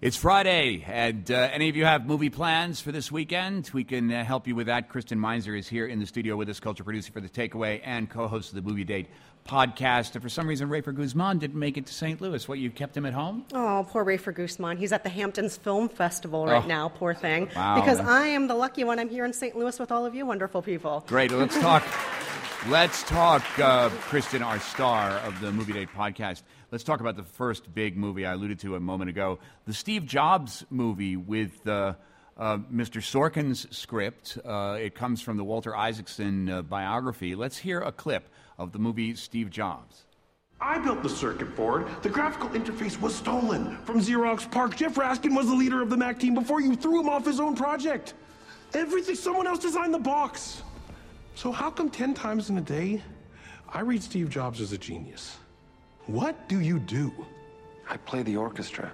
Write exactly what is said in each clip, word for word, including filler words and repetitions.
It's Friday, and uh, any of you have movie plans for this weekend? We can uh, help you with that. Kristen Meinzer is here in the studio with us, culture producer for The Takeaway and co-host of the Movie Date podcast. And for some reason, Rafer Guzman didn't make it to Saint Louis. What, you kept him at home? Oh, poor Rafer Guzman. He's at the Hamptons Film Festival right oh. now, poor thing. Wow. Because I am the lucky one. I'm here in Saint Louis with all of you wonderful people. Great. Well, let's talk. Let's talk, uh, Kristen, our star of the Movie Date podcast. Let's talk about the first big movie I alluded to a moment ago, the Steve Jobs movie with uh, uh, Mister Sorkin's script. Uh, it comes from the Walter Isaacson uh, biography. Let's hear a clip of the movie Steve Jobs. I built the circuit board. The graphical interface was stolen from Xerox PARC. Jeff Raskin was the leader of the Mac team before you threw him off his own project. Everything, someone else designed the box. So how come ten times in a day, I read Steve Jobs as a genius? What do you do? I play the orchestra.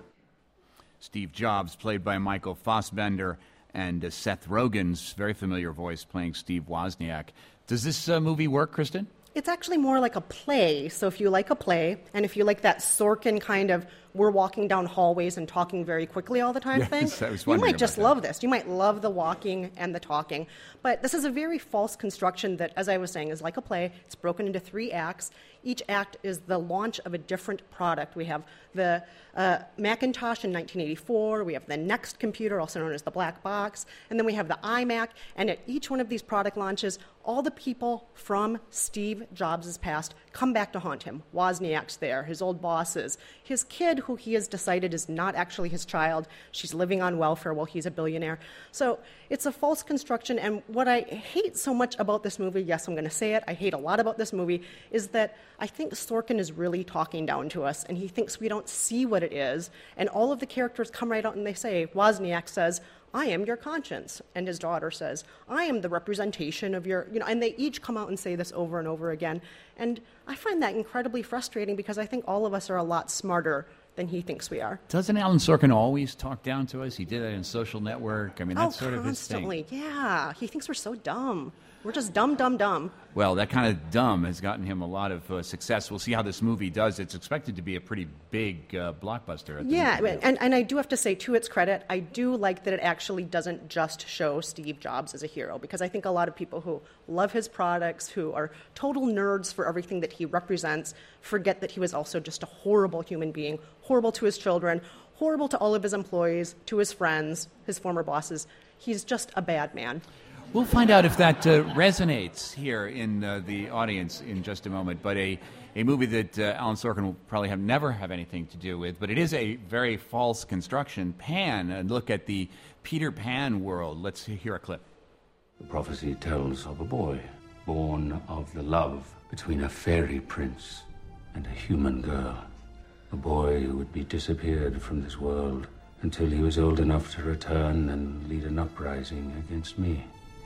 Steve Jobs, played by Michael Fassbender, and uh, Seth Rogen's very familiar voice playing Steve Wozniak. Does this uh, movie work, Kristen? It's actually more like a play. So if you like a play, and if you like that Sorkin kind of we're walking down hallways and talking very quickly all the time yes, thing, I was you might just that. love this. You might love the walking and the talking. But this is a very false construction that, as I was saying, is like a play. It's broken into three acts. Each act is the launch of a different product. We have the uh, Macintosh in nineteen eighty-four. We have the Next computer, also known as the Black Box. And then we have the iMac. And at each one of these product launches, all the people from Steve Jobs' past come back to haunt him. Wozniak's there, his old bosses, his kid, who he has decided is not actually his child. She's living on welfare while he's a billionaire. So it's a false construction. And what I hate so much about this movie, yes, I'm going to say it, I hate a lot about this movie, is that I think Sorkin is really talking down to us, and he thinks we don't see what it is. And all of the characters come right out and they say, Wozniak says, I am your conscience. And his daughter says, I am the representation of your, you know, and they each come out and say this over and over again. And I find that incredibly frustrating because I think all of us are a lot smarter than he thinks we are. Doesn't Alan Sorkin always talk down to us? He did that in Social Network. I mean, that's oh, sort of his thing. Constantly, yeah. He thinks we're so dumb. We're just dumb, dumb, dumb. Well, that kind of dumb has gotten him a lot of uh, success. We'll see how this movie does. It's expected to be a pretty big uh, blockbuster. At the yeah, movie. and, and I do have to say, to its credit, I do like that it actually doesn't just show Steve Jobs as a hero, because I think a lot of people who love his products, who are total nerds for everything that he represents, forget that he was also just a horrible human being, horrible to his children, horrible to all of his employees, to his friends, his former bosses. He's just a bad man. We'll find out if that uh, resonates here in uh, the audience in just a moment. But a, a movie that uh, Alan Sorkin will probably have never have anything to do with. But it is a very false construction. Pan, and look at the Peter Pan world. Let's hear a clip. The prophecy tells of a boy born of the love between a fairy prince and a human girl. A boy who would be disappeared from this world until he was old enough to return and lead an uprising against me.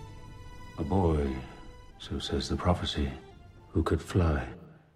A boy, so says the prophecy, who could fly.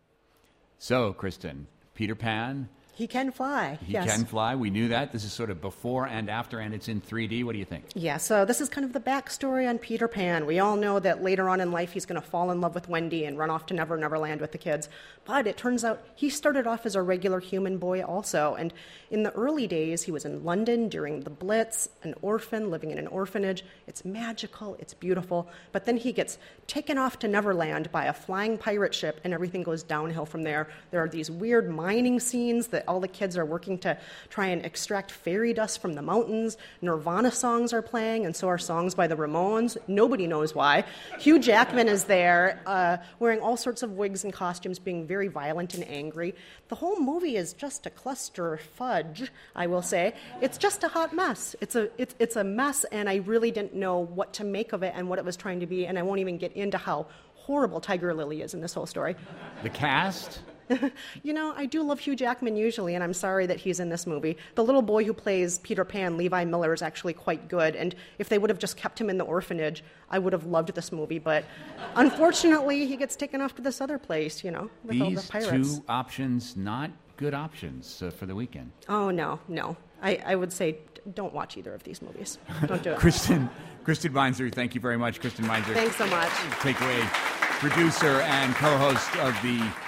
So, Kristen, Peter Pan. He can fly. He yes. can fly. We knew that. This is sort of before and after, and it's in three D. What do you think? Yeah, so this is kind of the backstory on Peter Pan. We all know that later on in life he's going to fall in love with Wendy and run off to Never Never Land with the kids. But it turns out he started off as a regular human boy also. And in the early days, he was in London during the Blitz, an orphan living in an orphanage. It's magical. It's beautiful. But then he gets taken off to Neverland by a flying pirate ship, and everything goes downhill from there. There are these weird mining scenes that all the kids are working to try and extract fairy dust from the mountains. Nirvana songs are playing, and so are songs by the Ramones. Nobody knows why. Hugh Jackman is there, uh, wearing all sorts of wigs and costumes, being very violent and angry. The whole movie is just a cluster fudge, I will say. It's just a hot mess. It's a it's it's a mess, and I really didn't know what to make of it and what it was trying to be, and I won't even get into how horrible Tiger Lily is in this whole story. The cast? You know, I do love Hugh Jackman usually, and I'm sorry that he's in this movie. The little boy who plays Peter Pan, Levi Miller, is actually quite good, and if they would have just kept him in the orphanage, I would have loved this movie, but unfortunately, he gets taken off to this other place, you know, with These all the pirates. two options, not good options uh, for the weekend. Oh, no, no. I, I would say don't watch either of these movies. Don't do it. Kristen, Kristen Meinzer, thank you very much. Kristen Meinzer. Thanks so much. Takeaway producer and co-host of the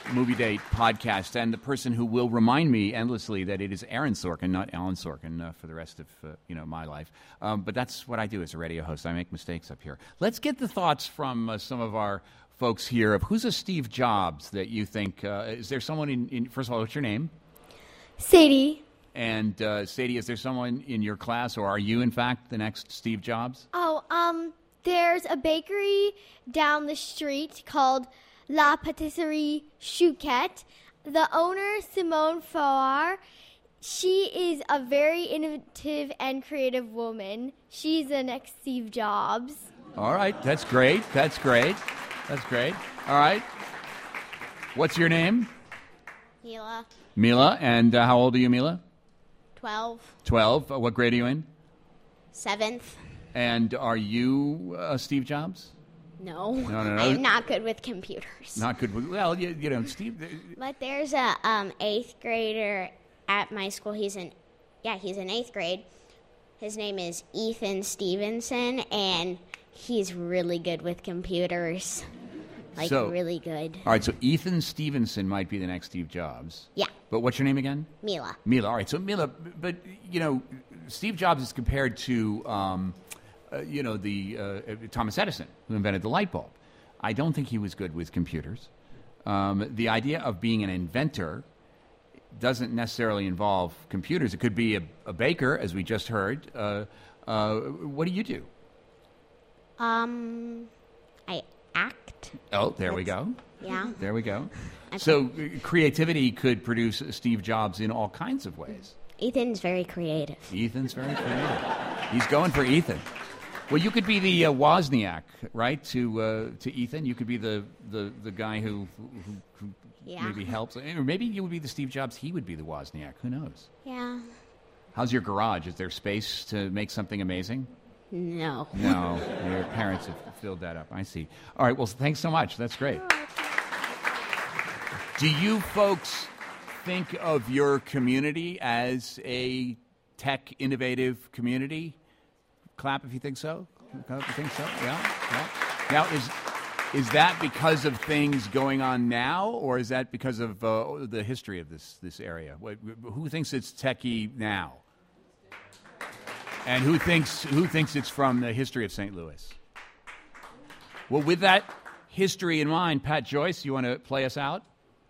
Movie Date podcast, and the person who will remind me endlessly that it is Aaron Sorkin, not Alan Sorkin, uh, for the rest of uh, you know my life. Um, but that's what I do as a radio host. I make mistakes up here. Let's get the thoughts from uh, some of our folks here of who's a Steve Jobs that you think. Uh, is there someone in, in? First of all, what's your name? Sadie. And uh, Sadie, is there someone in your class, or are you, in fact, the next Steve Jobs? Oh, um, there's a bakery down the street called La Patisserie Chouquette. The owner, Simone Farrar, she is a very innovative and creative woman. She's the next Steve Jobs. All right, that's great. That's great. That's great. All right. What's your name? Mila. Mila, and uh, how old are you, Mila? Twelve. Twelve. Uh, what grade are you in? Seventh. And are you uh, Steve Jobs? No. No, no, no. I'm not good with computers. Not good. With, well, you, you know, Steve. Uh, But there's a um, eighth grader at my school. He's in, yeah, he's in eighth grade. His name is Ethan Stevenson, and he's really good with computers. Like, So- really good. all right. So Ethan Stevenson might be the next Steve Jobs. Yeah, But what's your name again? Mila. Mila. All right. So Mila, but you know, Steve Jobs is compared to, um, uh, you know, the uh, Thomas Edison, who invented the light bulb. I don't think he was good with computers. Um, the idea of being an inventor doesn't necessarily involve computers. It could be a, a baker, as we just heard. Uh, uh, what do you do? Um, I act. Oh, there we go. Yeah. There we go. So uh, creativity could produce Steve Jobs in all kinds of ways. Ethan's very creative. Ethan's very creative. He's going for Ethan. Well, you could be the uh, Wozniak, right? To uh, to Ethan, you could be the, the, the guy who, who, who Yeah. maybe helps. Or maybe you would be the Steve Jobs. He would be the Wozniak. Who knows? Yeah. How's your garage? Is there space to make something amazing? No. No, your parents have filled that up. I see. All right. Well, thanks so much. That's great. Do you folks think of your community as a tech innovative community? Clap if you think so. Clap if you think so. Yeah. yeah. Now, is is that because of things going on now, or is that because of uh, the history of this this area? What, who thinks it's techie now? And who thinks who thinks it's from the history of Saint Louis? Well, with that history in mind, Pat Joyce, you want to play us out?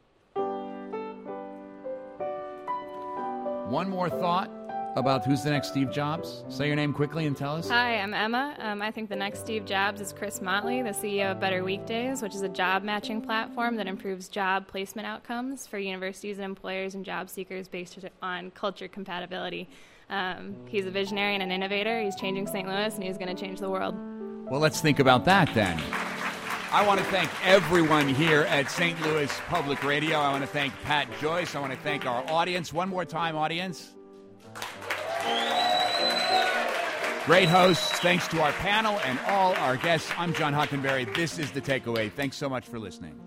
One more thought about who's the next Steve Jobs? Say your name quickly and tell us. Hi, I'm Emma. Um, I think the next Steve Jobs is Chris Motley, the C E O of Better Weekdays, which is a job matching platform that improves job placement outcomes for universities and employers and job seekers based on culture compatibility. Um, he's a visionary and an innovator. He's changing Saint Louis, and he's going to change the world. Well, let's think about that then. I want to thank everyone here at Saint Louis Public Radio. I want to thank Pat Joyce. I want to thank our audience. One more time, audience. Great hosts. Thanks to our panel and all our guests. I'm John Hockenberry. This is The Takeaway. Thanks so much for listening.